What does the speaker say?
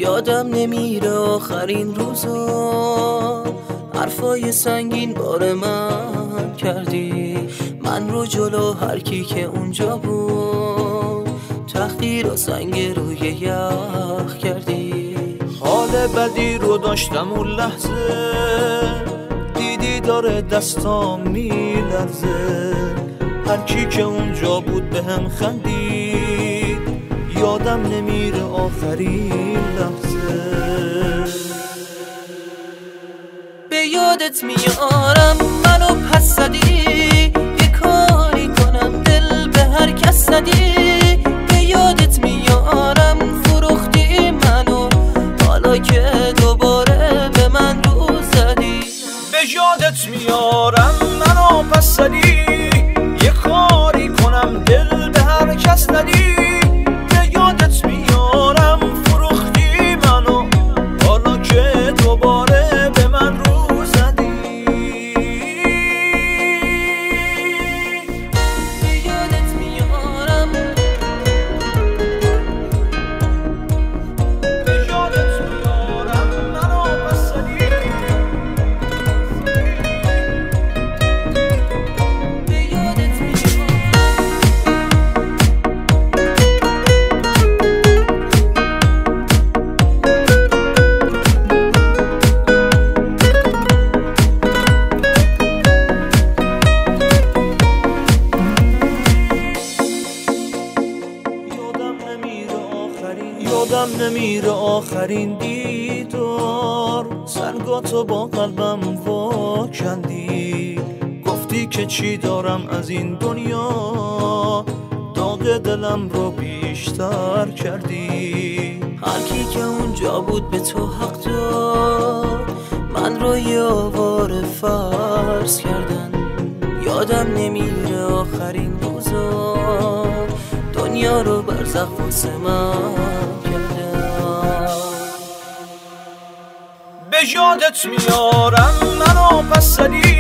یادم نمیره آخرین روزا، حرفای سنگین بار من کردی، من رو جلو هر کی که اونجا بود تحقیر و سنگ روی یخ کردی. حال بدی رو داشتم اون لحظه، دیدی داره دستام میلرزه، هر کی که اونجا بود به هم خندید، یادم نمیره آخرین لحظه. به یادت میارم منو پس زدی، یه کاری کنم دل به هر کس زدی. به یادت میارم فروختی منو، حالا که دوباره به من رو زدی. به یادت میارم منو پس زدی، یه کاری کنم دل به هر کس ندی. به یادت میارم فروختی منو، حالا که دوباره به من رو زدی. به یادت میارم، به یادت میارم منو پس زدی. یادم نمیره آخرین دیدار، سنگاتو با قلبم وا کندی. گفتی که چی دارم از این دنیا، داغ دلم رو بیشتر کردی. هر کی که اونجا بود به تو حق داد، من رو یه آواره فرض کردن. یادم نمیره آخرین روزا، دنیا رو برزخ واسه من کردن. به یادت میارم منو پس زدی،